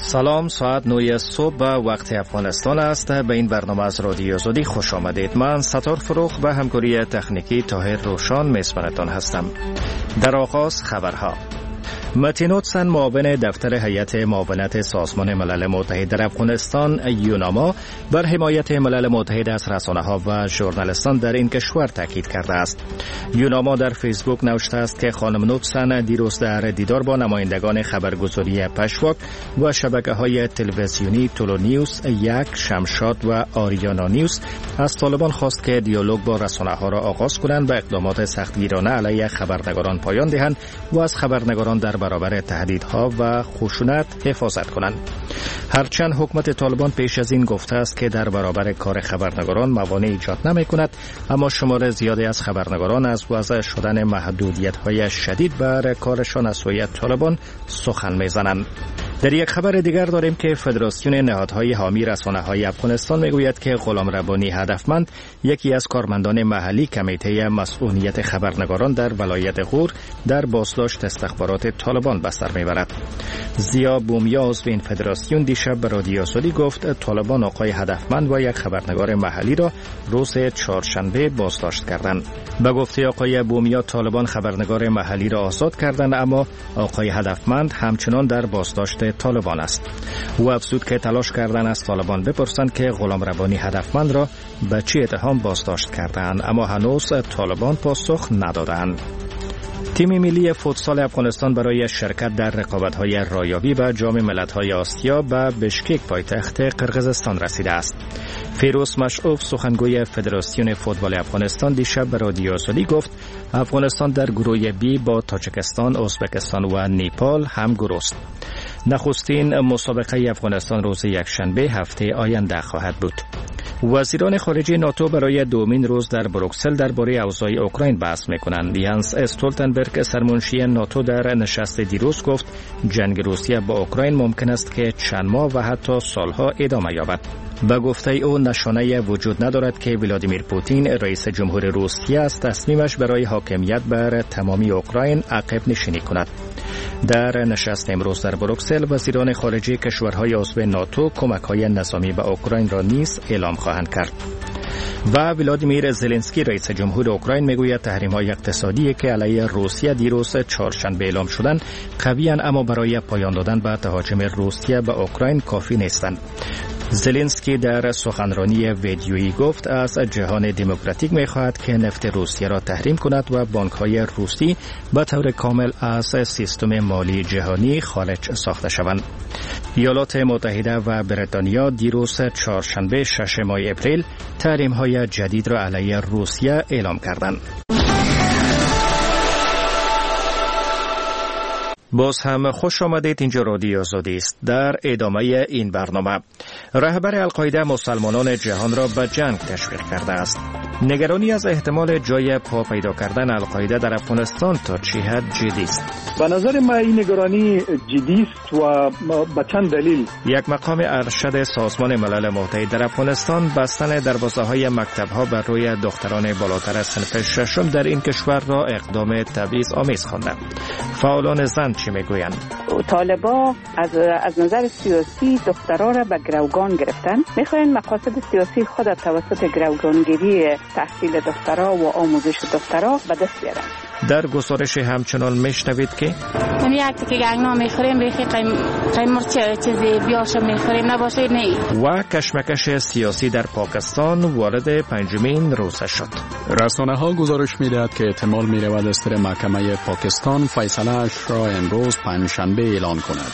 سلام، ساعت 9 صبح به وقت افغانستان است. به این برنامه از رادیو آزادی خوش آمدید. من ستار فروخ به همکاری تکنیکی طاهر روشان میزبانتان هستم. در آغاز خبرها. متین اوتسن، معاون دفتر هیئت معاونت سازمان ملل متحد در افغانستان یوناما، بر حمایت ملل متحد از رسانه‌ها و ژورنالیستان در این کشور تاکید کرده است. یوناما در فیسبوک نوشته است که خانم اوتسن دیروز در دیدار با نمایندگان خبرگزاری پشواک و شبکه‌های تلویزیونی تولو نیوز، یک، شمشاد و آریانا نیوز از طالبان خواست که دیالوگ با رسانه‌ها را آغاز کنند و اقدامات سختگیرانه علیه خبرنگاران پایان دهند و از خبرنگاران در برابر تهدیدها و خشونت حفاظت کنند. هرچند حکومت طالبان پیش از این گفته است که در برابر کار خبرنگاران موانع ایجاد نمی‌کند، اما شمار زیادی از خبرنگاران از وضع شدن محدودیت‌های شدید بر کارشان از سوی طالبان سخن می‌زنند. در یک خبر دیگر داریم که فدراسیون نهادهای حامی رسانه‌های افغانستان میگوید که غلام ربانی هدفمند، یکی از کارمندان محلی کمیته مسئولیت خبرنگاران در ولایت غور، در بازداشت استخبارات طالبان به سر میبرد. زیا بومیا عضو این فدراسیون دیشب به رادیو آزادی گفت طالبان آقای هدفمند و یک خبرنگار محلی را روز چهارشنبه بازداشت کردند. به گفته آقای بومیا طالبان خبرنگار محلی را آزاد کردند، اما آقای هدفمند همچنان در بازداشت طالبان است. او افزود که تلاش کردند از طالبان بپرسند که غلام ربانی هدفمند را به چه اتهام بازداشت کردند، اما هنوز طالبان پاسخ ندادند. تیم ملی فوتسال افغانستان برای شرکت در رقابت‌های رایابی به جام ملت‌های آسیا به بشکک پایتخت قرقیزستان رسیده است. فیروز مشعوف، سخنگوی فدراسیون فوتبال افغانستان، دیشب به رادیو آزادی گفت افغانستان در گروه بی با تاجیکستان، ازبکستان و نیپال هم گروه است. نخستین مسابقه افغانستان روز یکشنبه هفته آینده خواهد بود. وزیران خارجه ناتو برای دومین روز در بروکسل درباره اوضاع اوکراین بحث می‌کنند. یانس استولتنبرگ، سرمنشی ناتو، در نشست دیروز گفت جنگ روسیه با اوکراین ممکن است که چند ماه و حتی سالها ادامه یابد. به گفته او نشانه وجود ندارد که ولادیمیر پوتین، رئیس جمهور روسیه، از تصمیمش برای حاکمیت بر تمامی اوکراین عقب نشینی کند. در نشست امروز در بروکسل وزیران خارجه کشورهای عضو ناتو کمک‌های نظامی به اوکراین را نیز اعلام خواهند کرد. و ولادیمیر زلنسکی، رئیس جمهور اوکراین، میگوید تحریم‌های اقتصادی که علیه روسیه دیروز چهارشنبه اعلام شدند قوی‌اند، اما برای پایان دادن به تهاجم روسیه به اوکراین کافی نیستند. زلنسکی در سخنرانی ویدیویی گفت از جهان دموکراتیک می‌خواهد که نفت روسیه را تحریم کند و بانک‌های روسی به طور کامل از سیستم مالی جهانی خارج ساخته شوند. ایالات متحده و بریتانیا دیروز چهارشنبه 6 ماه اپریل تحریم‌های جدید را علیه روسیه اعلام کردند. باز هم خوش آمدید. اینجا رادیو آزادی است. در ادامه این برنامه، رهبر القاعده مسلمانان جهان را به جنگ تشویق کرده است. نگرانی از احتمال جای پا پیدا کردن القاعده در افغانستان تا چه حد جدی است؟ به نظر من این نگرانی جدی است و به چند دلیل. یک مقام ارشد سازمان ملل متحد در افغانستان بستن دروازه‌های مکتب‌ها بر روی دختران بالاتر از صنف ششم در این کشور را اقدام تبعیض آمیز خوانده. فعالان زن چی میگویند؟ طالبا از نظر سیاسی دخترها را به گروگان گرفتن، میخواین مقاصد سیاسی خود توسط گروگانگیری تحصیل دخترها و آموزش دخترها به دست بیارن. در گزارش همچنان میشنوید که هم یک تیکه گنگنا میخوریم بخی قیمر چیزی بیاشم میخوریم نباشه نی. و کشمکش سیاسی در پاکستان وارد 5مین روزه شد. رسانه ها گزارش میدهد که احتمال میرود دستور محکمه پاکستان فیصله اش را امروز پنجشنبه اعلان کند.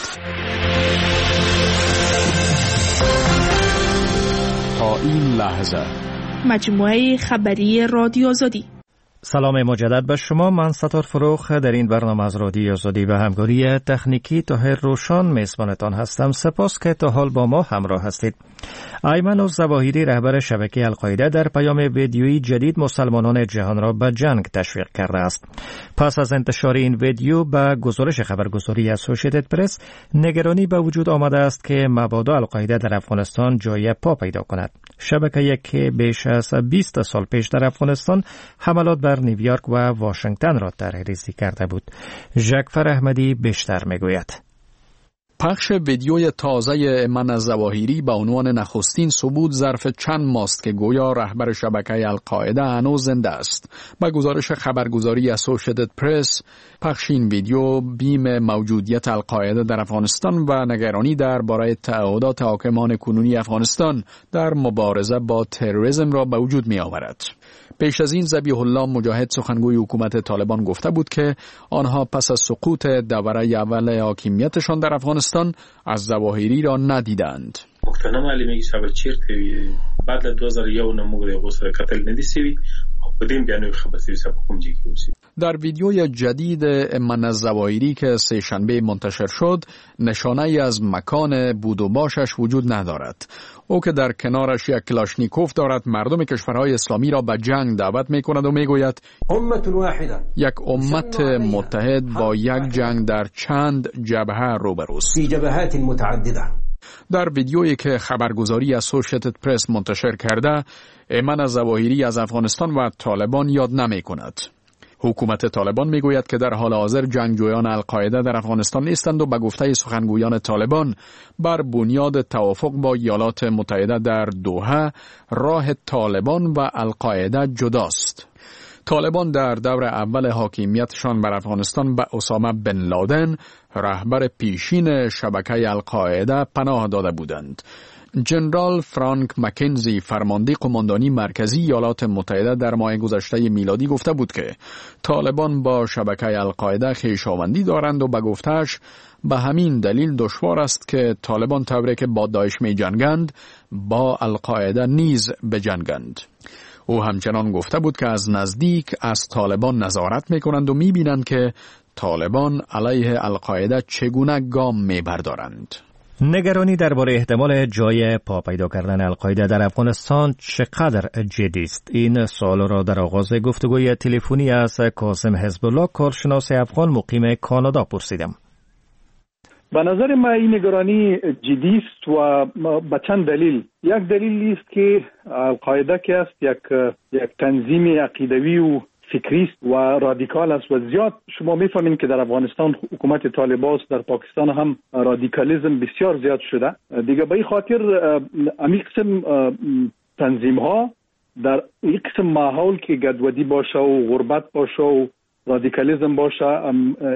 تا این لحظه مجموعه خبری رادیو آزادی. سلام مجدد به شما. من ستار فروخ در این برنامه از رادیو آزادی به همکاری تکنیکی طاهر روشان میزبانتان هستم. سپاس که تا حال با ما همراه هستید. ایمن الظواهری، رهبر شبکه القاعده، در پیام ویدیویی جدید مسلمانان جهان را به جنگ تشویق کرده است. پس از انتشار این ویدیو به گزارش خبرگزاری اسوسییتد پرس، نگرانی به وجود آمده است که مبادا القاعده در افغانستان جای پا پیدا کند. شبکه که بیش از 20 سال پیش در افغانستان حملات بر نیویورک و واشنگتن را طرحریزی کرده بود. ژکفر احمدی بیشتر میگوید. پخش ویدیوی تازه ایمن الظواهری به عنوان نخستین ثبوت ظرف چند ماست که گویا رهبر شبکه القاعده هنوز زنده است. با گزارش خبرگزاری اسوسییتد پرس، پخش این ویدیو بیم موجودیت القاعده در افغانستان و نگرانی درباره تعهدات حاکمان کنونی افغانستان در مبارزه با تروریسم را به وجود می آورد. پیش از این ذبیح الله مجاهد سخنگوی حکومت طالبان گفته بود که آنها پس از سقوط دوره اول حاکمیتشان در افغانستان از ظواهری را ندیدند. پښتانه معلومیږي چې چیرته وي بعد له 2001 نه موږ د غوسره قتل ندی سوي او په دې بیانوي خبر سوي چې کوم ځای کې اوسي. در ویدیوی جدید ایمن الظواهری که سه شنبه منتشر شد نشانه ای از مکان بود و باشش وجود ندارد. او که در کنارش یک کلاشنیکوف دارد مردم کشورهای اسلامی را به جنگ دعوت می کند و می گوید یک امت متحد با یک جنگ در چند جبهه روبروست. فی جبهات متعدده. در ویدیویی که خبرگزاری اسوسییتد پرس منتشر کرده، ایمن الظواهری از افغانستان و طالبان یاد نمی کند. حکومت طالبان میگوید که در حال حاضر جنگجویان القاعده در افغانستان نیستند و به گفته سخنگویان طالبان بر بنیاد توافق با ایالات متحده در دوحه راه طالبان و القاعده جداست. طالبان در دور اول حاکمیتشان بر افغانستان به اسامه بن لادن رهبر پیشین شبکه القاعده پناه داده بودند. جنرال فرانک مکنزی فرمانده قماندانی مرکزی ایالات متحده در ماه گذشته میلادی گفته بود که طالبان با شبکه القاعده خویشاوندی دارند و به گفته‌اش به همین دلیل دشوار است که طالبان طوری که با داعش می جنگند با القاعده نیز بجنگند. او همچنان گفته بود که از نزدیک از طالبان نظارت می کنند و می بینند که طالبان علیه القاعده چگونه گام می بردارند. نگرانی درباره احتمال جای پا پیدا کردن القاعده در افغانستان چقدر جدی است؟ این سوال را در آغاز گفتگوی تلفنی از کاظم حزب الله کارشناس افغان مقیم کانادا پرسیدم. به نظر من این نگرانی جدی است و به چند دلیل. یک دلیل است که القاعده که است یک تنظیم عقیدوی و فکری است و رادیکال است و زیاد شما میفهمین که در افغانستان حکومت طالبان است، در پاکستان هم رادیکالیسم بسیار زیاد شده. دیگه به این خاطر امی قسم تنظیم ها در این قسم ماحول که گدودی باشه و غربت باشه و رادیکالیسم باشه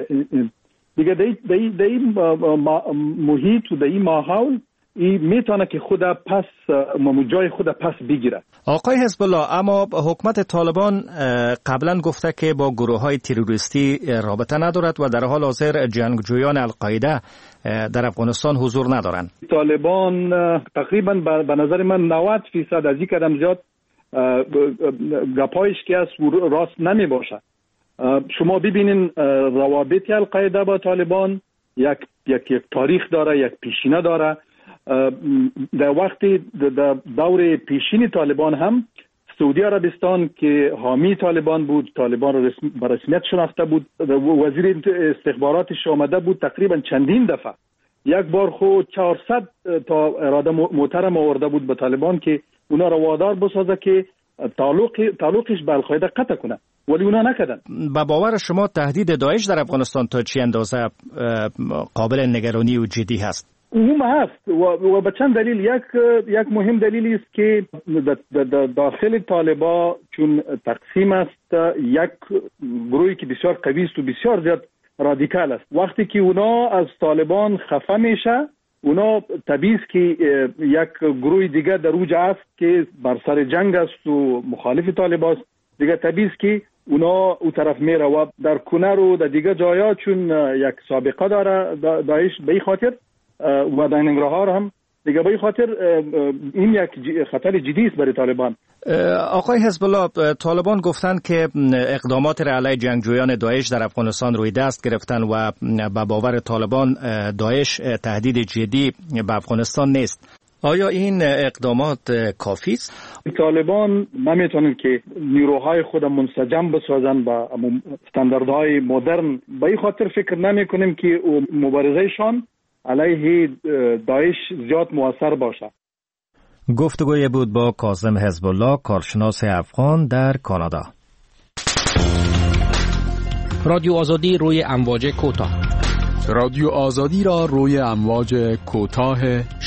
دیگه در این محیط و در این ماحول این میتونه که خود پس جای خود پس بگیره. آقای حزب الله، اما حکومت طالبان قبلا گفته که با گروه های تروریستی رابطه ندارد و در حال حاضر جنگجویان القاعده در افغانستان حضور ندارند. طالبان تقریبا به نظر من 90% از این قدم زیاد گپایش که از راست نمی باشه. شما ببینین روابط القاعده با طالبان یک تاریخ داره، یک پیشینه داره. در وقت دور پیشین طالبان هم سعودی عربستان که حامی طالبان بود، طالبان را به رسمیت شناخته بود، وزیر استخباراتش آمده بود تقریبا چندین دفعه. یک بار خود 400 تا اراده محترم آورده بود به طالبان که اونا را وادار بسازه که تعلقش به القاعده قطع کنه، ولی اونا نکردن. با باور شما تهدید داعش در افغانستان تا چه اندازه قابل نگرانی و جدی هست؟ عموم هست و به چند دلیل. یک مهم دلیلی است که داخل طالبان چون تقسیم است، یک گروهی که بسیار قوی است و بسیار زیاد رادیکال است. وقتی که اونا از طالبان خفه میشه، اونا طبیعی است که یک گروه دیگه در اوج است که بر سر جنگ است و مخالف طالبان است، دیگه طبیعی است که اونا او طرف میره و در کنر و در دیگه جایا چون یک سابقه داره داعش به این خاطر و در ننگرهار هم دیگه به این خاطر این یک خطر جدی است برای طالبان. آقای حزب الله، طالبان گفتند که اقدامات را علیه جنگجویان داعش در افغانستان روی دست گرفتن و به باور طالبان داعش تهدید جدی به افغانستان نیست. آیا این اقدامات کافی است؟ طالبان نمیتونن که نیروهای خود منسجم بسازن با استانداردهای مدرن. به این خاطر فکر نمیکنیم که مبارزهشان علیه داعش زیاد مؤثر باشه. گفتگوی بود با کاظم حزب الله کارشناس افغان در کانادا. رادیو آزادی روی امواج کوتاه رادیو آزادی را روی امواج کوتاه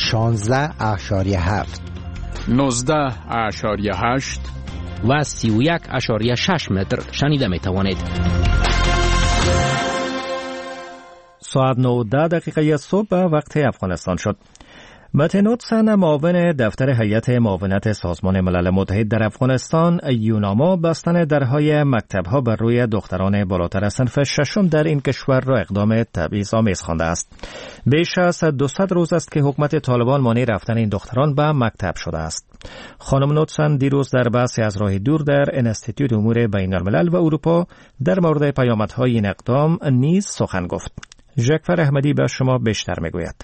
16.7 19.8 و 31.6 متر شنیده می توانید. ساعت 9:10 صبح وقت افغانستان شد. متن نوتسن، معاون دفتر هیئت معاونت سازمان ملل متحد در افغانستان یوناما، بستن درهای مکتب‌ها بر روی دختران بالاتر از صنف ششم در این کشور را اقدام تبعیض‌آمیز خوانده است. بیش از 200 روز است که حکومت طالبان مانع رفتن این دختران به مکتب شده است. خانم نوتسن دیروز در بحثی از راه دور در انستیتوت امور بین‌الملل و اروپا در مورد پیامدهای این اقدام نیز سخن گفت. ژکفر احمدی به شما بیشتر میگوید.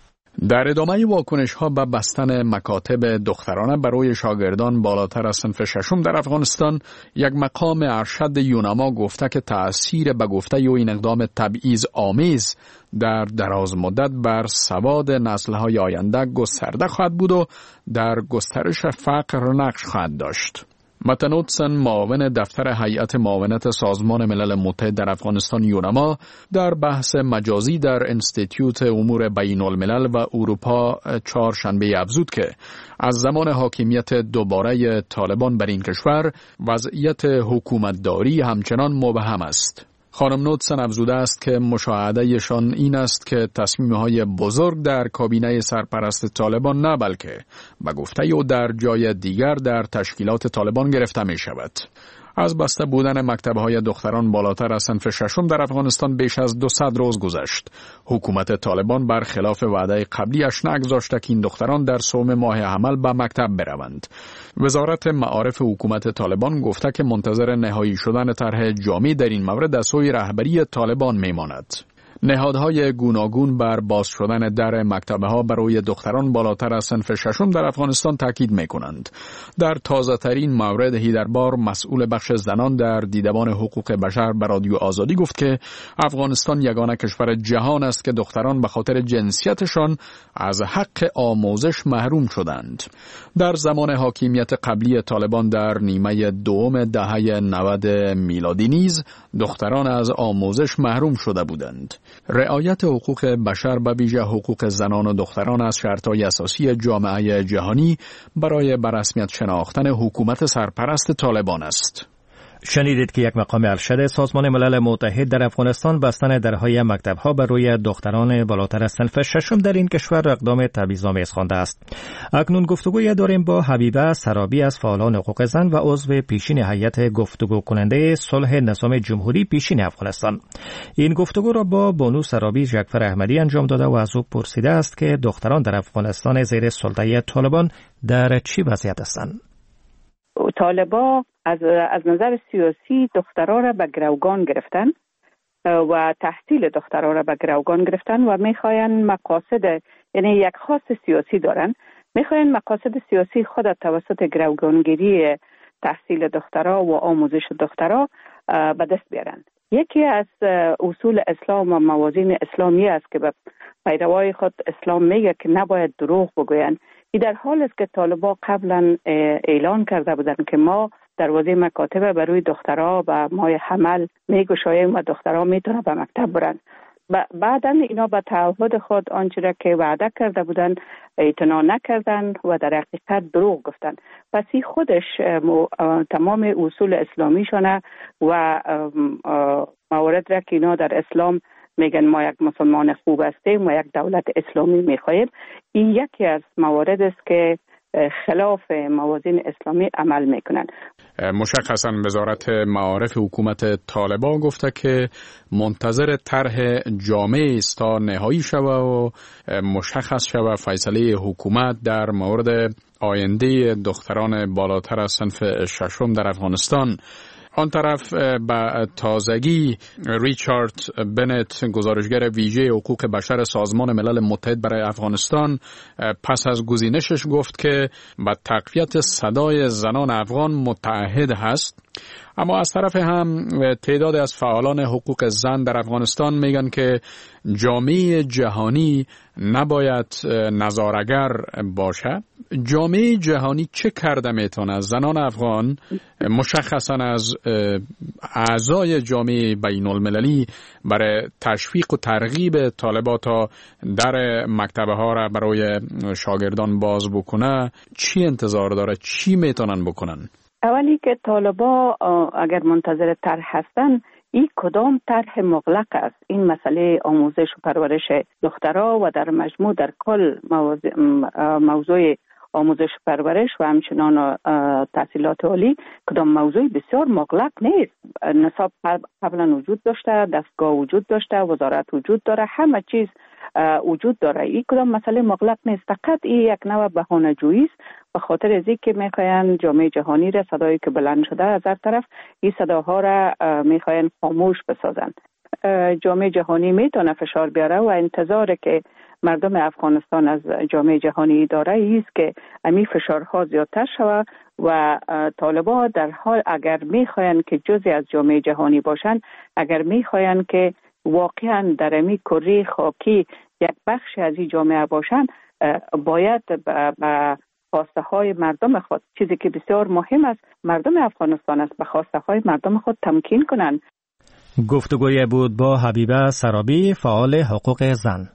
در ادامه واکنش‌ها به بستن مکاتب دخترانه برای شاگردان بالاتر از صنف ششم در افغانستان، یک مقام ارشد یوناما گفته که تأثیر به گفته این اقدام تبعیض آمیز در دراز مدت بر سواد نسل‌های آینده گسترده خواهد بود و در گسترش فقر نقش خواهد داشت. متن نوتسن، معاون دفتر هیئت معاونت سازمان ملل متحد در افغانستان یوناما، در بحث مجازی در انستیتوت امور بین الملل و اروپا چهارشنبه افزود که از زمان حاکمیت دوباره طالبان بر این کشور وضعیت حکومتداری همچنان مبهم است. خانم نوتسن افزوده است که مشاهدهشان این است که تصمیم‌های بزرگ در کابینه سرپرست طالبان نه بلکه به گفته او در جای دیگر در تشکیلات طالبان گرفته می شود. از بسته بودن مکتب‌های دختران بالاتر از صنف ششم در افغانستان بیش از 200 روز گذشت. حکومت طالبان برخلاف وعده قبلیش نگذاشته که این دختران در صوم ماه حمل به مکتب بروند. وزارت معارف حکومت طالبان گفته که منتظر نهایی شدن طرح جامع در این مورد از سوی رهبری طالبان میماند. نهادهای گوناگون بر باز شدن در مکتب‌ها برای دختران بالاتر از صنف ششم در افغانستان تاکید می‌کنند. در تازه‌ترین مورد هیدربار، مسئول بخش زنان در دیدبان حقوق بشر به رادیو آزادی گفت که افغانستان یگانه کشور جهان است که دختران به خاطر جنسیتشان از حق آموزش محروم شدند. در زمان حاکمیت قبلی طالبان در نیمه دوم دهه 90 میلادی نیز دختران از آموزش محروم شده بودند. رعایت حقوق بشر به ویژه حقوق زنان و دختران از شرط‌های اساسی جامعه جهانی برای به رسمیت شناختن حکومت سرپرست طالبان است. شنیدید که یک مقام ارشد سازمان ملل متحد در افغانستان بستن درهای مکتب‌ها بر روی دختران بالاتر از صنف ششم در این کشور اقدام تبعیض‌آمیز خوانده است. اکنون گفتگوی داریم با حبیبه سرابی از فعالان حقوق زن و عضو پیشین هیئت گفتگو کننده صلح نظام جمهوری پیشین افغانستان. این گفتگو را با بانو سرابی ژکفر احمدی انجام داده و از او پرسیده است که دختران در افغانستان زیر سلطه طالبان در چی وضعیت هستند؟ طالبان از نظر سیاسی دخترها را به گروگان گرفتن و تحصیل دخترها را به گروگان گرفتن و میخواین مقاصد، یعنی یک خواست سیاسی دارن، میخواین مقاصد سیاسی خود توسط گروگانگیری تحصیل دخترها و آموزش دخترها به دست بیارن. یکی از اصول اسلام و موازین اسلامی است که به پیروای خود اسلام میگه که نباید دروغ بگوین. این در حال است که طالبان قبلا اعلان کرده بودند که ما دروازه مکاتب برای دخترها و ماه حمل میگشاییم و دخترها میتونن به مکتب برن. بعدا اینا به تعهد خود آنچه را که وعده کرده بودند اعتنا نکردند و در حقیقت دروغ گفتند. پس این خودش تمام اصول اسلامیشونه و موارد را که اینا در اسلام میگن ما یک مسلمان خوب هستیم و یک دولت اسلامی میخواهیم، این یکی از موارد است که خلاف موازین اسلامی عمل میکنن. مشخصاً وزارت معارف حکومت طالبان گفته که منتظر طرح جامع است تا نهایی شود و مشخص شود فیصله حکومت در مورد آینده دختران بالاتر از صنف ششم در افغانستان. آن طرف به تازگی ریچارد بنت، گزارشگر ویژه حقوق بشر سازمان ملل متحد برای افغانستان، پس از گزینشش گفت که به تقویت صدای زنان افغان متعهد هست. اما از طرف هم تعداد از فعالان حقوق زن در افغانستان میگن که جامعه جهانی نباید نظارگر باشه. جامعه جهانی چه کرده میتونه زنان افغان مشخصا از اعضای جامعه بین المللی برای تشویق و ترغیب طالبات در مکتبه ها را برای شاگردان باز بکنه چی انتظار داره؟ چی میتونن بکنن؟ اولی که طالبا اگر منتظر طرح هستن، این کدام طرح مغلق است؟ این مسئله آموزش و پرورش دخترها و در مجموع در کل موضوع آموزش و پرورش و همچنان تحصیلات عالی کدام موضوع بسیار مغلق نیست. نصاب قبلا وجود داشته، دستگاه وجود داشته، وزارت وجود داره، همه چیز وجود داره. این کدام مسئله مغلق نیست، فقط این یک نوع بهانه‌جویی است به خاطر از اینکه میخواین جامعه جهانی را، صدایی که بلند شده از هر طرف، این صداها را میخواین خاموش بسازن. جامعه جهانی میتونه فشار بیاره و انتظاره که مردم افغانستان از جامعه جهانی داره ایست که امی فشارها زیادتر شود و طالبان در حال اگر میخواین که جزئی از جامعه جهانی باشن، اگر میخواین که واقعا در امی کره خاکی یک بخش از این جامعه باشن، باید به خواسته های مردم خود، چیزی که بسیار مهم است مردم افغانستان است، به خواسته های مردم خود تمکین کنند. گفتگوی بود با حبیبه سرابی، فعال حقوق زن.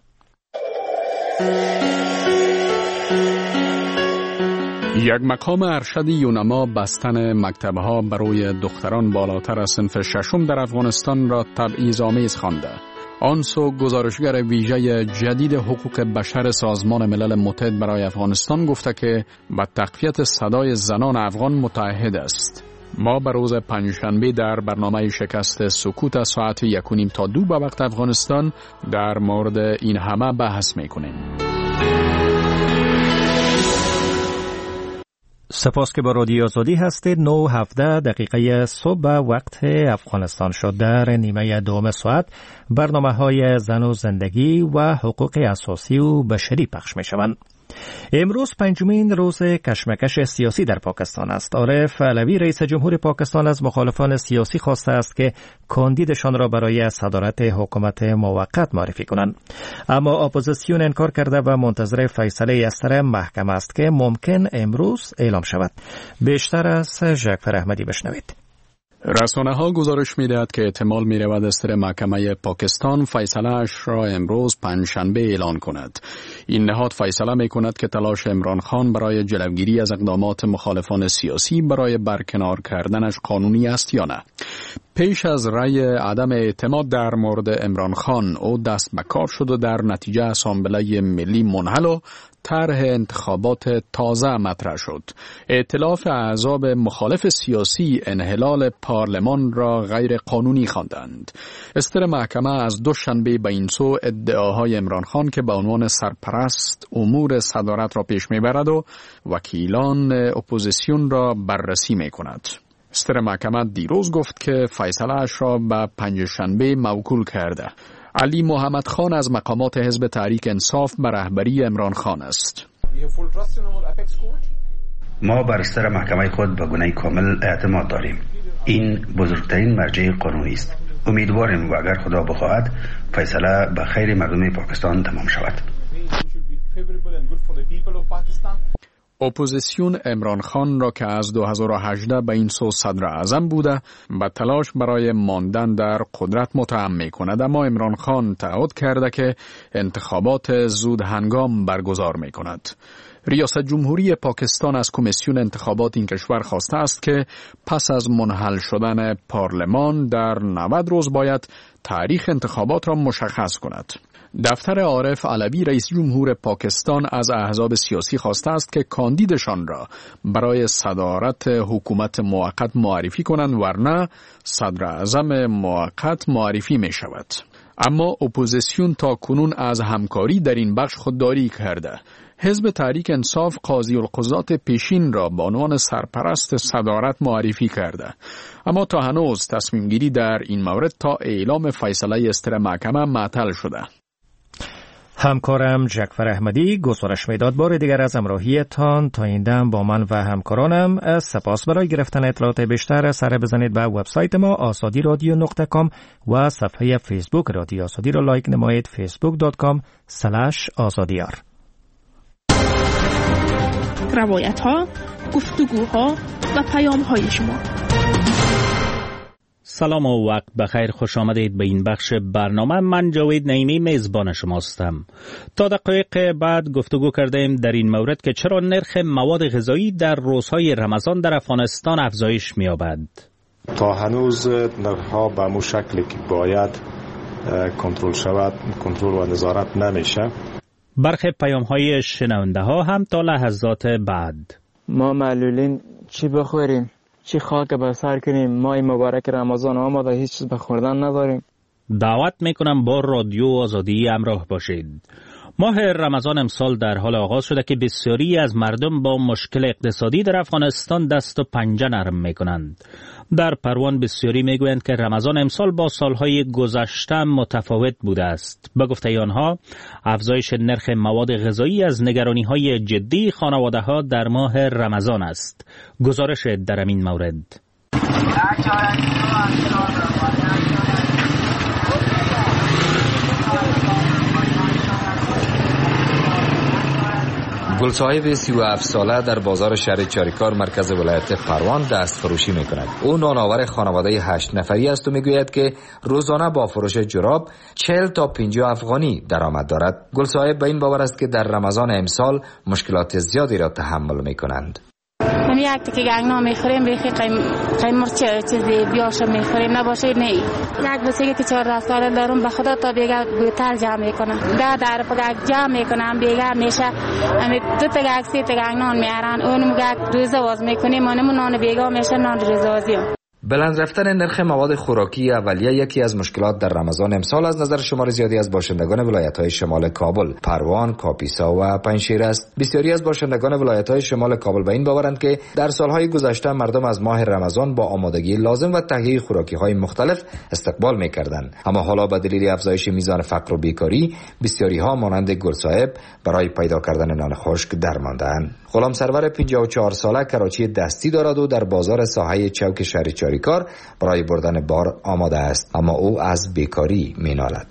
یک مقام ارشد یونما بستن مکتبه ها برای دختران بالاتر از صنف ششم در افغانستان را تبعیض‌آمیز خوانده. آنسو گزارشگر ویژه جدید حقوق بشر سازمان ملل متحد برای افغانستان گفته که با تقویت صدای زنان افغان متحد است. ما به روز پنجشنبه در برنامه شکست سکوت ساعت 1:30 تا 2 به وقت افغانستان در مورد این همه بحث میکنیم. سپاس که با رادیو آزادی هستید. 9:17 صبح وقت افغانستان شد. در نیمه دوم ساعت برنامه‌های زن و زندگی و حقوق اساسی و بشری پخش می‌شوند. امروز پنجمین روز کشمکش سیاسی در پاکستان است. عارف علوی رئیس جمهور پاکستان از مخالفان سیاسی خواسته است که کاندیدشان را برای صدارت حکومت موقت معرفی کنند، اما اپوزیسیون انکار کرده و منتظر فیصله از طرف محکمه است که ممکن امروز اعلام شود. بیشتر از جعفر احمدی بشنوید. رسانه ها گزارش می دهد که احتمال می رود استر محکمه پاکستان فیصله اش را امروز پنجشنبه اعلان کند. این نهاد فیصله می کند که تلاش عمران خان برای جلوگیری از اقدامات مخالفان سیاسی برای برکنار کردنش قانونی است یا نه. پیش از رأی عدم اعتماد در مورد عمران خان او دست به کار شد و در نتیجه اسامبله ملی منحل و طرح انتخابات تازه مطرح شد. ائتلاف احزاب مخالف سیاسی انحلال پارلمان را غیر قانونی خواندند. استر محکمه از دوشنبه به این سو ادعاهای عمران خان که به عنوان سرپرست امور صدارت را پیش میبرد و وکیلان اپوزیسیون را بررسی میکند. استر محکمه دیروز گفت که فیصله اش را به پنجشنبه موکول کرده. علی محمد خان از مقامات حزب تحریک انصاف به رهبری عمران خان است. ما بر استر محکمه خود به گونه کامل اعتماد داریم. این بزرگترین مرجع قانونی است. امیدواریم و اگر خدا بخواهد فیصله به خیر مردم پاکستان تمام شود. اپوزیسیون عمران خان را که از 2018 به این سو صدر اعظم بوده به تلاش برای ماندن در قدرت متهم می کند، اما عمران خان تعهد کرده که انتخابات زود هنگام برگزار می کند. ریاست جمهوری پاکستان از کمیسیون انتخابات این کشور خواسته است که پس از منحل شدن پارلمان در 90 روز باید تاریخ انتخابات را مشخص کند. دفتر عارف علوی رئیس جمهور پاکستان از احزاب سیاسی خواسته است که کاندیدشان را برای صدارت حکومت موقت معرفی کنند، ورنه صدر اعظم موقت معرفی می شود. اما اپوزیسیون تا کنون از همکاری در این بخش خودداری کرده. حزب تحریک انصاف قاضی القضات پیشین را به عنوان سرپرست صدارت معرفی کرده، اما تا هنوز تصمیم گیری در این مورد تا اعلام فیصله استر محکمه معطل شده. همکارم جعفر احمدی گزارش میداد. بار دیگر از همراهیتان تا این دم با من و همکارانم سپاس. برای گرفتن اطلاعات بیشتر سر بزنید به وبسایت ما azadiradio.com و صفحه فیسبوک رادیو آزادی را لایک نمایید facebook.com/azadiyar. روایت ها، گفتگوها و پیام های شما. سلام و وقت بخیر، خوش آمدید به این بخش برنامه. من جاوید نعیمی میزبان شماستم. تا دقایق بعد گفتگو کردیم در این مورد که چرا نرخ مواد غذایی در روزهای رمضان در افغانستان افزایش می‌یابد. تا هنوز نرخ‌ها به مو شکلی که باید کنترل شود کنترل و نظارت نمیشه. برخی پیام‌های شنونده‌ها هم تا لحظات بعد. ما معلولین چی بخوریم؟ چی خاک به سر کنیم؟ ماه مبارک رمضان آمده، هیچ چیز به خوردن نداریم. دعوت میکنم با رادیو آزادی همراه باشید. ماه رمضان امسال در حال آغاز شده که بسیاری از مردم با مشکل اقتصادی در افغانستان دست و پنجه نرم میکنند. در پروان بسیاری میگویند که رمضان امسال با سالهای گذشته متفاوت بوده است. به گفته آنها افزایش نرخ مواد غذایی از نگرانی‌های جدی خانواده‌ها در ماه رمضان است. گزارش در این مورد. گلصاحب 37 ساله در بازار شهر چاریکار مرکز ولایت پروان دست فروشی می کند. او نانآور خانواده 8 نفری است و می گوید که روزانه با فروش جراب 40 تا 50 افغانی درآمد دارد. گلصاحب به این باور است که در رمضان امسال مشکلات زیادی را تحمل می کنند. من یک تکی گنگنا میخوریم بیخی قیمر چیزی بیاش میخوریم نباشه نه. یک بسیاری که 14 ساله دارم به خدا تا بیگه بوتل جمع میکنم. در پگک جمع میکنم بیگه میشه امی 2 تا گک 3 تا گنگنا میارن اونم گک روزه واز میکنیم منم نان بیگه میشه نان روزه وازیم. بلند رفتن نرخ مواد خوراکی اولیه یکی از مشکلات در رمضان امسال از نظر شمار زیادی از باشندگان ولایت‌های شمال کابل، پروان، کاپیسا و پنجشیر است. بسیاری از باشندگان ولایت‌های شمال کابل به این باورند که در سالهای گذشته مردم از ماه رمضان با آمادگی لازم و تهیه خوراکی‌های مختلف استقبال می‌کردند، اما حالا به دلیل افزایش میزان فقر و بیکاری بسیاری‌ها مانند گلصاحب برای پیدا کردن نان خشک درمانده‌اند. غلام سرور 54 ساله کراچی دستی دارد و در بازار ساحه چوک شهر چاریکار برای بردن بار آماده است، اما او از بیکاری مینالد.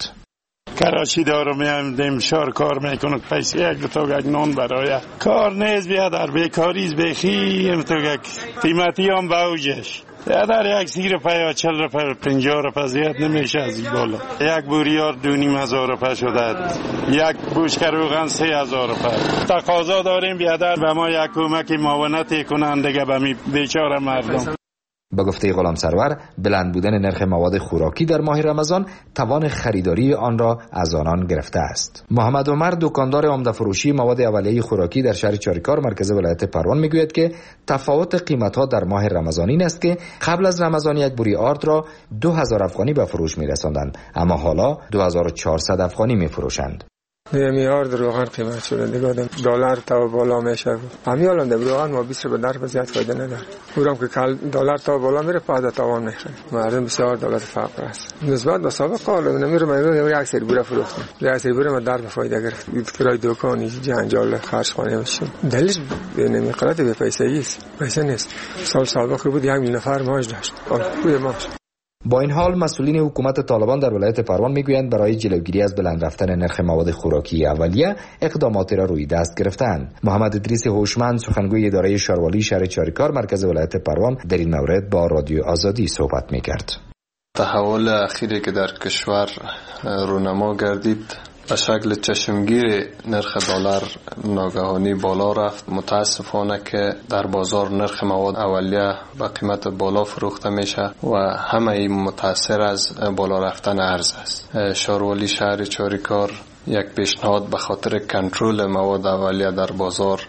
کراچی دارم میام شهر کار میکنم پیسه یک تا یک نان برای کار نیز بیا در بیکاری بخی ام تو یک قیمتی هم باوجش در یک سیر پیا 40 روپیه 50 روپیه زیاد نمیشه از این بالا. یک بوریار 2,500 روپیه شده، یک بوشک روغن 3,000 روپیه. تقاضا داریم بیادر به ما یک کمک معاونت کنند دیگه به می بیچاره مردم. به گفته غلام سرور بلند بودن نرخ مواد خوراکی در ماه رمضان توان خریداری آن را از آنان گرفته است. محمد عمر دکاندار عمده فروشی مواد اولیه خوراکی در شهر چاریکار مرکز ولایت پروان میگوید که تفاوت قیمت‌ها در ماه رمضان این است که قبل از رمضان یک بوری آرد را 2000 افغانی به فروش می‌رساندند، اما حالا 2400 افغانی می‌فروشند. میلیارد روغن قیمت شده دیگه دلار تا بالا میشه. همین الان در روغن ما 20 به در زیاد فایده نداره. اونم که دلار تا بالا میره پاده تاوان میخره. مردم بسیار دولت فقر است. نسبت به سابق قال نمیره من یک سری بوره فروختم. یک سری بوره من در به فایده گرفت. کرای دکانی جنجال خرج خانه میشه. دلیلش نمیقرات به پیسه است. پیسه نیست. سال سابق بود 1 میلیون نفر معاش داشت. خوبه معاش. با این حال مسئولین حکومت طالبان در ولایت پروان میگویند برای جلوگیری از بلند رفتن نرخ مواد خوراکی اولیه اقداماتی را روی دست گرفتند. محمد ادریس هوشمند سخنگوی اداره شاروالی شهر چاریکار مرکز ولایت پروان در این مورد با رادیو آزادی صحبت میکرد. تحول اخیری که در کشور رونما گردید به شکل چشمگیر نرخ دلار ناگهانی بالا رفت. متاسفانه که در بازار نرخ مواد اولیه به قیمت بالا فروخته میشه و همه این متاثر از بالا رفتن ارز است. شاروالی شهر چاریکار یک پیشنهاد به خاطر کنترل مواد اولیه در بازار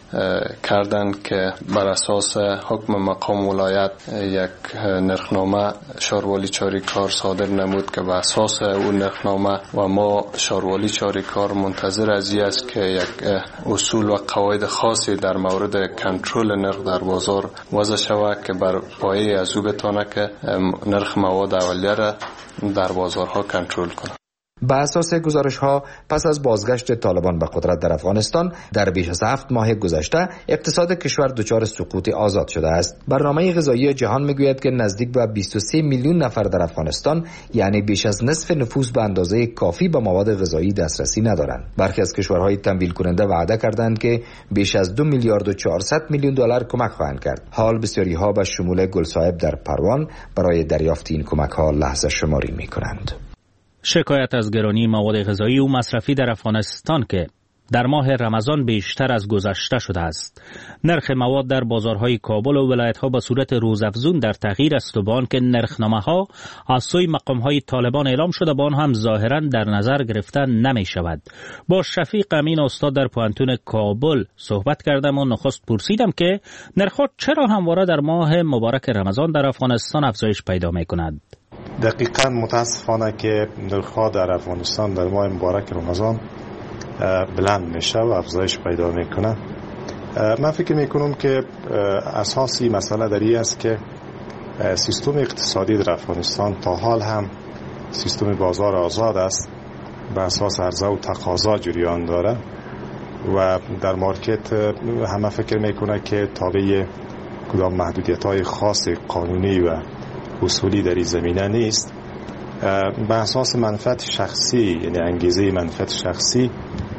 کردن که بر اساس حکم مقام ولایت یک نرخنامه شاروالی چاریکار صادر نمود که بر اساس اون نرخنامه و ما شاروالی چاریکار منتظر از این است که یک اصول و قواعد خاصی در مورد کنترل نرخ در بازار وضع شود که بر پایه از او بتونه که نرخ مواد اولیه را در بازارها کنترل کنه. به اساس گزارش‌ها پس از بازگشت طالبان به قدرت در افغانستان در بیش از 7 ماه گذشته اقتصاد کشور دچار سقوط آزاد شده است. برنامه غذایی جهان میگوید که نزدیک به 23 میلیون نفر در افغانستان، یعنی بیش از نصف نفوس، به اندازه کافی به مواد غذایی دسترسی ندارند. برخی از کشورهای تمویل کننده وعده کردند که بیش از 2 میلیارد و 400 میلیون دلار کمک خواهند کرد. حال بسیاری‌ها به شمول گلصاحب در پروان برای دریافت این کمک‌ها لحظه شماری می‌کنند. شکایت از گرانی مواد غذایی و مصرفی در افغانستان که در ماه رمضان بیشتر از گذشته شده است. نرخ مواد در بازارهای کابل و ولایت‌ها به صورت روزافزون در تغییر است و با آنکه نرخنامه‌ها از سوی مقام‌های طالبان اعلام شده، با آن هم ظاهراً در نظر گرفته نمی‌شود. با شفیق امین استاد در پوهنتون کابل صحبت کردم و نخست پرسیدم که نرخ‌ها چرا همواره در ماه مبارک رمضان در افغانستان افزایش پیدا می‌کند. دقیقاً متاسفانه که نرخ‌ها در افغانستان در ماه مبارک رمضان بلند میشه و افزایش پیدا میکنه. من فکر میکنم که اساسی مسئله در این است که سیستم اقتصادی در افغانستان تا حال هم سیستم بازار آزاد است، به اساس عرضه و تقاضا جریان داره و در مارکت همه فکر میکنه که تابع کدام محدودیت‌های خاص قانونی و اصولی در این زمینه نیست. به اساس منفعت شخصی، یعنی انگیزه منفعت شخصی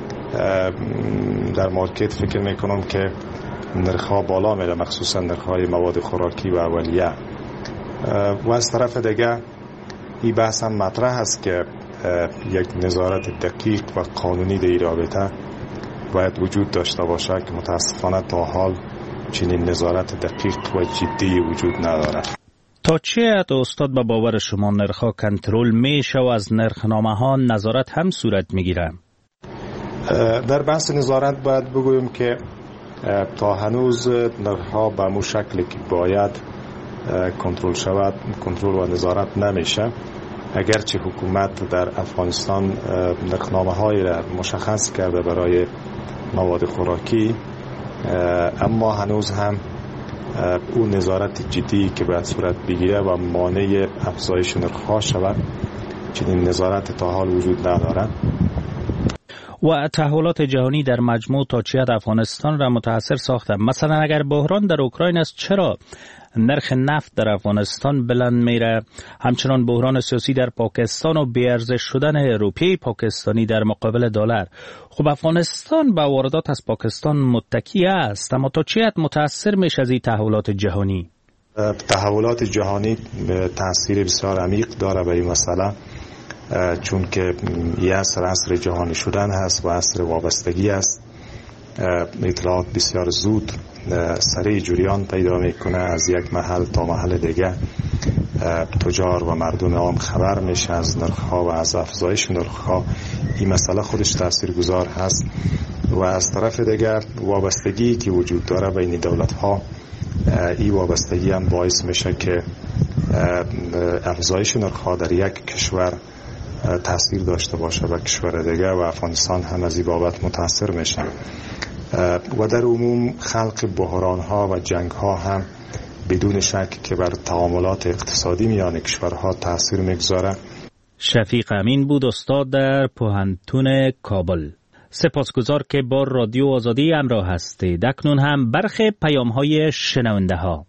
در مارکت فکر میکنم که نرخ‌ها بالا میره، مخصوصا نرخ‌های مواد خوراکی و اولیه. و از طرف دیگه این بحث هم مطرح است که یک نظارت دقیق و قانونی در این رابطه باید وجود داشته باشه که متاسفانه تا حال چنین نظارت دقیق و جدی وجود نداره. تا چه حد استاد به باور شما نرخ‌ها کنترل میشه و از نرخنامه‌ها نظارت هم صورت میگیره؟ در بحث نظارت باید بگویم که تا هنوز نرخ‌ها به مو شکلی که باید کنترل شود کنترل و نظارت نمیشه. اگرچه حکومت در افغانستان نرخنامه‌هایی را مشخص کرده برای مواد خوراکی، اما هنوز هم اون نظارت جدی که باید صورت بگیره و مانع افزایش نرخ‌ها شود، چنین نظارت تا حال وجود ندارد. و تحولات جهانی در مجموع تا چه حد افغانستان را متاثر ساخته؟ مثلا اگر بحران در اوکراین است، چرا نرخ نفت در افغانستان بلند میره؟ همچنان بحران سیاسی در پاکستان و بی‌ارزش شدن روپیه پاکستانی در مقابل دلار. خب افغانستان با واردات از پاکستان متکی است، اما تا چه حد متاثر میشه از این تحولات جهانی؟ تحولات جهانی تاثیر بسیار عمیق داره به این مسئله، چون که یه عصر جهانی شدن هست و عصر وابستگی است. اطلاعات بسیار زود سریع جریان پیدا میکنه، از یک محل تا محل دیگه تجار و مردم عام خبر میشه از نرخ‌ها و از افزایش نرخ‌ها. این مسئله خودش تاثیرگذار هست و از طرف دیگر وابستگی که وجود داره بین دولت‌ها، این وابستگی هم باعث میشه که افزایش نرخ‌ها در یک کشور تاثیر داشته باشه و کشور دیگر و افغانستان هم از این بابت متاثر میشه. و در عموم خلق بحران‌ها و جنگ‌ها هم بدون شک که بر تعاملات اقتصادی میان کشورها تاثیر میگذاره. شفیق امین بود، استاد در پوهنتون کابل. سپاسگزار که با رادیو آزادی همراه هستید. اکنون هم برخی پیام‌های شنونده‌ها.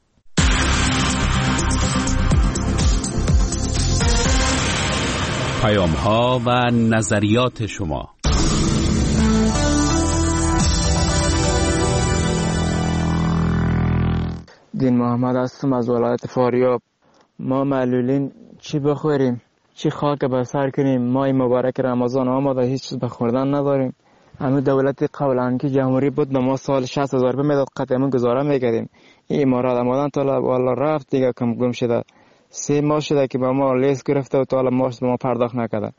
پیام‌ها و نظریات شما. دین محمد هستم از ولایت فاریاب. ما معلولین چی بخوریم، چی خاک به سر کنیم؟ ماه مبارک رمضان آمده، هیچ چیز به خوردن نداریم. همین دولت قبلا که جمهوری بود به ما سال 60,000 روپیه میداد، قطعا گزاره میکردیم. این امارات آمدن تا والا رفت دیگه، کم گم شده. 3 ماه شده که به ما لیست گرفته و تا حالا ماش به ما پرداخت نکرده.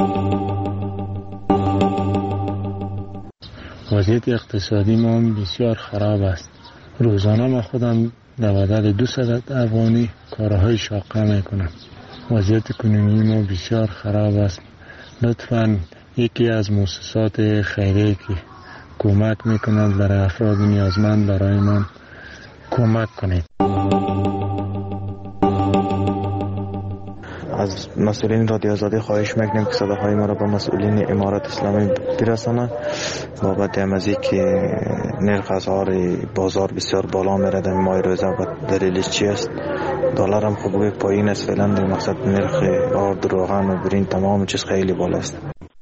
وضعیت اقتصادی ما بسیار خراب است. روزانه ما خودم در بدل 200 افغانی کارهای شاقه میکنم. وضعیت کنونی ما بسیار خراب است. لطفاً یکی از مؤسسات خیریه که کمک میکند برای افراد نیازمند برای من کمک کنید. از مسئولین رادیو آزادی خواهش میکنیم که صداهای ما را به مسئولین امارت اسلامی برسانند بابت از اینکه نرخ اسعار بازار بسیار بالا میره در ماه روزه و دلیلش چی است؟ دلار هم خوب پایین است فعلا، در مقصد نرخ آرد، روغن و برین تمام چیز خیلی بالا است.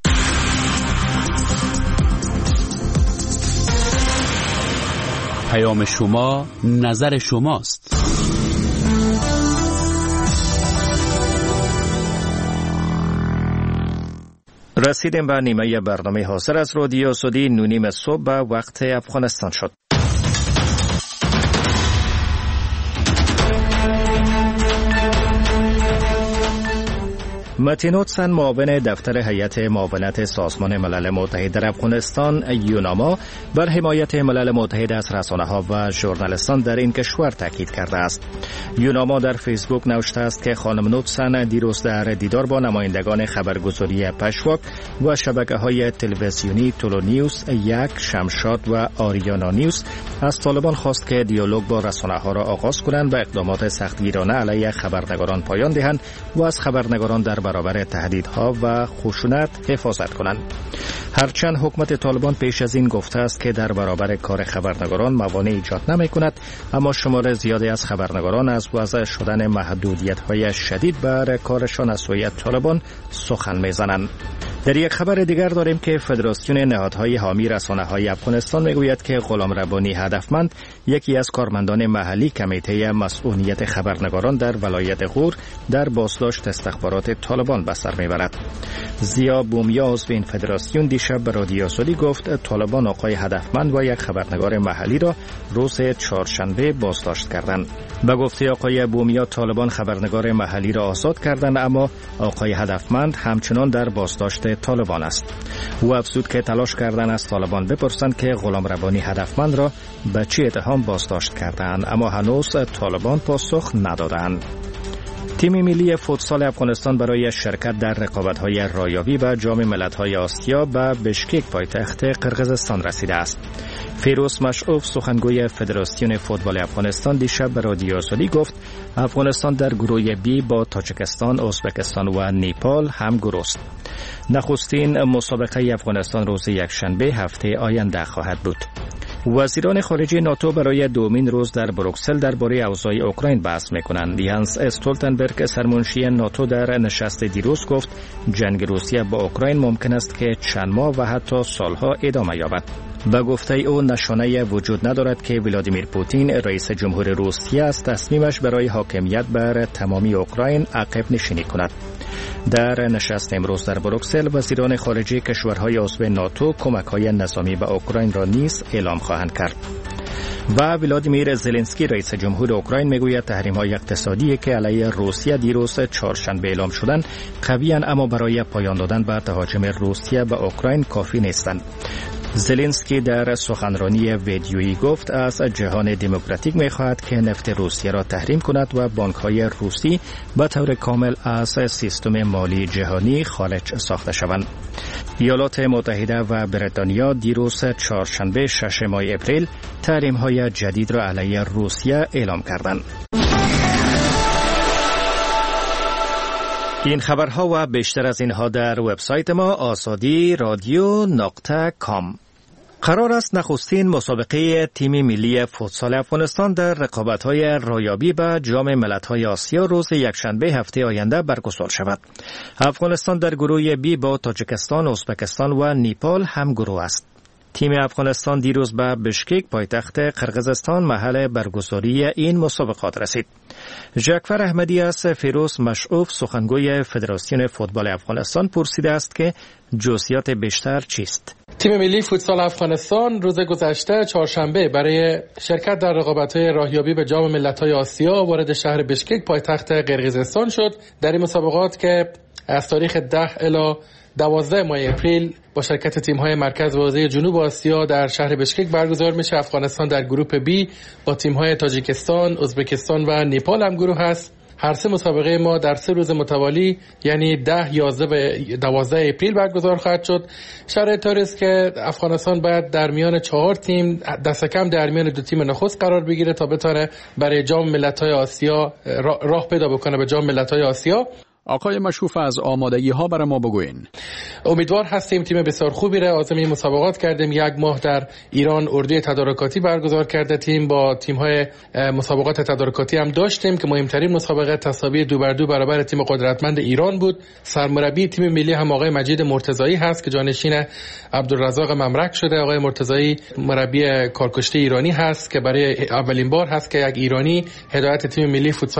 پیام شما نظر شماست. رسیدیم به نیمه برنامه حاصل از رادیو آزادی. 9:30 صبح به وقت افغانستان شد. متین هودسون، معاون دفتر هیئت معاونت سازمان ملل متحد در افغانستان یوناما، بر حمایت ملل متحد از رسانه‌ها و ژورنالیستان در این کشور تاکید کرده است. یوناما در فیسبوک نوشته است که خانم هودسون دیروز در دیدار با نمایندگان خبرگزاری پشواک و شبکه‌های تلویزیونی تولو نیوز، یک، شمشاد و آریانا نیوز از طالبان خواست که دیالوگ با رسانه‌ها را آغاز کنند و اقدامات سختگیرانه علیه خبرنگاران پایان دهند و از خبرنگاران در برابر تهدیدها و خشونت حفاظت کنند. هرچند حکومت طالبان پیش از این گفته است که در برابر کار خبرنگاران موانع ایجاد نمی کند، اما شمار زیادی از خبرنگاران از وضع شدن محدودیت‌های شدید بر کارشان از سوی طالبان سخن می‌زنند. در یک خبر دیگر داریم که فدراسیون نهادهای حامی رسانه‌های افغانستان میگوید که غلام ربانی هدفمند، یکی از کارمندان محلی کمیته مسئولیت خبرنگاران در ولایت غور، در بازداشت استخبارات طالبان به سر میبرد. زیا بومیا عضو این فدراسیون دیشب به رادیو آزادی گفت طالبان آقای هدفمند و یک خبرنگار محلی را روز چهارشنبه بازداشت کردند. به گفته آقای بومیا طالبان خبرنگار محلی را آزاد کردند، اما آقای هدفمند همچنان در بازداشت طالبان است. او افزود که تلاش کردند از طالبان بپرسند که غلام ربانی هدفمند را به چه اتهام بازداشت کردند، اما هنوز طالبان پاسخ ندادند. تیم ملی فوتسال افغانستان برای شرکت در رقابت‌های رایابی به جام ملت‌های آسیا به بشکک پایتخت قرقیزستان رسیده است. فیروز مشعوف، سخنگوی فدراسیون فوتبال افغانستان، دیشب به رادیو آزادی گفت افغانستان در گروه بی با تاجیکستان، ازبکستان و نیپال هم گروه است. نخستین مسابقه افغانستان روز یکشنبه هفته آینده خواهد بود. وزیران خارجه ناتو برای دومین روز در بروکسل درباره اوضاع اوکراین بحث می‌کنند. یانس استولتنبرگ، سرمنشی ناتو، در نشست دیروز گفت جنگ روسیه با اوکراین ممکن است که چند ماه و حتی سالها ادامه یابد. به گفته او نشانه وجود ندارد که ولادیمیر پوتین، رئیس جمهور روسیه، از تصمیمش برای حاکمیت بر تمامی اوکراین عقب نشینی کند. در نشست امروز در بروکسل وزیران خارجه کشورهای عضو ناتو کمک‌های نظامی به اوکراین را نیز اعلام خواهند کرد. و ولادیمیر زلنسکی، رئیس جمهور اوکراین، میگوید تحریم‌های اقتصادی که علیه روسیه دیروز چهارشنبه اعلام شدند قوی‌اند، اما برای پایان دادن به تهاجم روسیه به اوکراین کافی نیستند. زلنسکی در سخنرانی ویدیویی گفت از جهان دموکراتیک می‌خواهد که نفت روسیه را تحریم کند و بانک‌های روسی به طور کامل از سیستم مالی جهانی خارج ساخته شوند. ایالات متحده و بریتانیا دیروز چهارشنبه 6 ماه اپریل تحریم‌های جدید را علیه روسیه اعلام کردند. این خبرها و بیشتر از اینها در وبسایت ما azadi.radio.com. قرار است نخستین مسابقه تیم ملی فوتسال افغانستان در رقابت‌های رایابی به جام ملت‌های آسیا روز یکشنبه هفته آینده برگزار شود. افغانستان در گروه بی با تاجیکستان، ازبکستان و نیپال هم گروه است. تیم افغانستان دیروز به بشکک پایتخت قرقیزستان محل برگزاری این مسابقات رسید. جعفر احمدی از فیروز مشعوف، سخنگوی فدراسیون فوتبال افغانستان، پرسیده است که جزئیات بیشتر چیست؟ تیم ملی فوتسال افغانستان روز گذشته چهارشنبه برای شرکت در رقابت‌های راهیابی به جام ملت‌های آسیا وارد شهر بشکک پایتخت قرقیزستان شد. در این مسابقات که از تاریخ 10 الی 12 ماه اپریل با شرکت تیم‌های مرکز و حوزه جنوب آسیا در شهر بشکک برگزار میشه. افغانستان در گروه بی با تیم‌های تاجیکستان، ازبکستان و نیپال هم گروه است. هر سه مسابقه ما در 3 روز متوالی یعنی 10، 11 و 12 اپریل برگزار خواهد شد. شرایط طوری است که افغانستان باید در میان 4 تیم دست کم در میان 2 تیم نخست قرار بگیره تا بتونه برای جام ملت‌های آسیا راه پیدا بکنه به جام ملت‌های آسیا. آقای مشوف، از آمادگی ها برای ما بگوین. امیدوار هستیم، تیم بسیار خوبی را عازم این مسابقات کردیم. 1 ماه در ایران اردوی تدارکاتی برگزار کرده، تیم با تیم های مسابقات تدارکاتی هم داشتیم که مهمترین مسابقه تساوی 2 بر 2 برابر تیم قدرتمند ایران بود. سرمربی تیم ملی هم آقای مجید مرتضایی هست که جانشین عبدالرزاق ممرک شده. آقای مرتضایی مربی کارکشته ایرانی هست که برای اولین بار هست که یک ایرانی هدایت تیم ملی فوتسال